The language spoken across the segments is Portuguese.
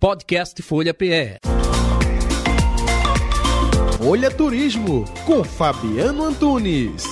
Podcast Folha PE. Folha Turismo, com Fabiano Antunes.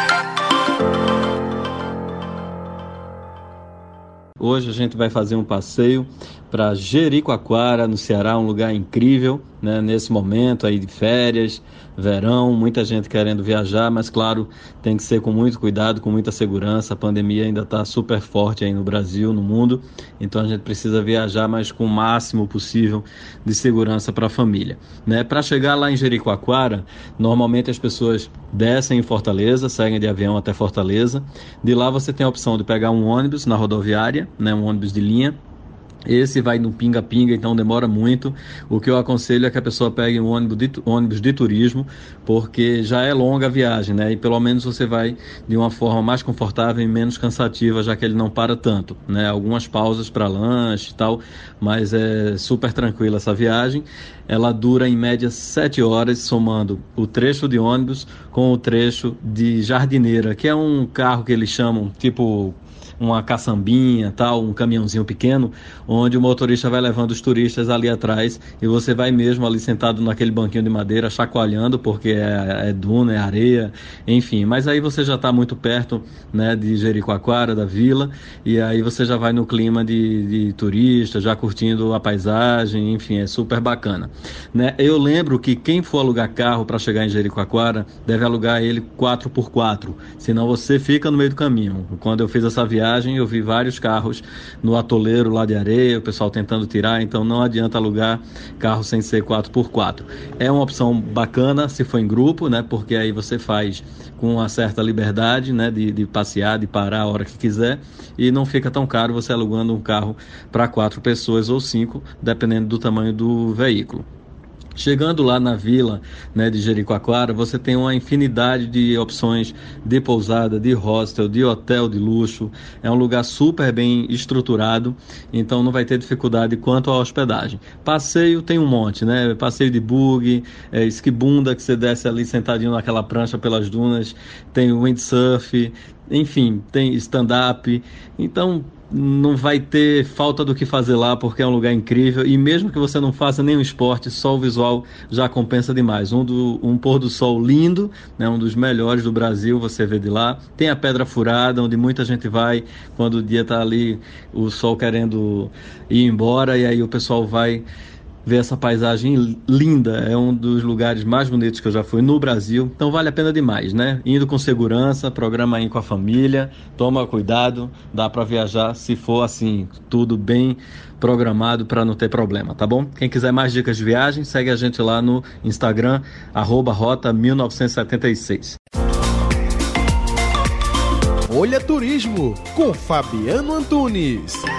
Hoje a gente vai fazer um passeio para Jericoacoara, no Ceará, um lugar incrível, né? Nesse momento aí de férias, verão, muita gente querendo viajar, mas claro, tem que ser com muito cuidado, com muita segurança. A pandemia ainda está super forte aí no Brasil, no mundo, então a gente precisa viajar, mas com o máximo possível de segurança para a família, né? Para chegar lá em Jericoacoara, normalmente as pessoas descem em Fortaleza, seguem de avião até Fortaleza. De lá você tem a opção de pegar um ônibus na rodoviária, né? Um ônibus de linha. Esse vai no pinga-pinga, então demora muito. O que eu aconselho é que a pessoa pegue um ônibus de turismo, porque já é longa a viagem, né? E pelo menos você vai de uma forma mais confortável e menos cansativa, já que ele não para tanto, né? Algumas pausas para lanche e tal, mas é super tranquila essa viagem. Ela dura em média 7 horas, somando o trecho de ônibus com o trecho de jardineira, que é um carro que eles chamam, tipo uma caçambinha, tal, um caminhãozinho pequeno, onde o motorista vai levando os turistas ali atrás e você vai mesmo ali sentado naquele banquinho de madeira, chacoalhando, porque é duna, é areia, enfim. Mas aí você já está muito perto, né, de Jericoacoara, da vila, e aí você já vai no clima de turista, já curtindo a paisagem, enfim, é super bacana, né? Eu lembro que quem for alugar carro para chegar em Jericoacoara deve alugar ele 4x4, senão você fica no meio do caminho. Quando eu fiz essa viagem, eu vi vários carros no atoleiro lá de areia, o pessoal tentando tirar, então não adianta alugar carro sem ser 4x4. É uma opção bacana se for em grupo, né? Porque aí você faz com uma certa liberdade, né? De passear, de parar a hora que quiser, e não fica tão caro você alugando um carro para 4 pessoas ou 5, dependendo do tamanho do veículo. Chegando lá na vila, né, de Jericoacoara, você tem uma infinidade de opções de pousada, de hostel, de hotel de luxo. É um lugar super bem estruturado, então não vai ter dificuldade quanto à hospedagem. Passeio tem um monte, né? Passeio de buggy, esquibunda, que você desce ali sentadinho naquela prancha pelas dunas, tem windsurf, enfim, tem stand-up. Então não vai ter falta do que fazer lá, porque é um lugar incrível, e mesmo que você não faça nenhum esporte, só o visual já compensa demais. Um pôr do sol lindo, né, um dos melhores do Brasil, você vê de lá. Tem a Pedra Furada, onde muita gente vai quando o dia está ali, o sol querendo ir embora, e aí o pessoal vai ver essa paisagem linda. É um dos lugares mais bonitos que eu já fui no Brasil, então vale a pena demais, né? Indo com segurança, programa aí com a família, toma cuidado, dá para viajar se for assim, tudo bem programado para não ter problema, tá bom? Quem quiser mais dicas de viagem, segue a gente lá no Instagram, @rota1976. Folha Turismo, com Fabiano Antunes.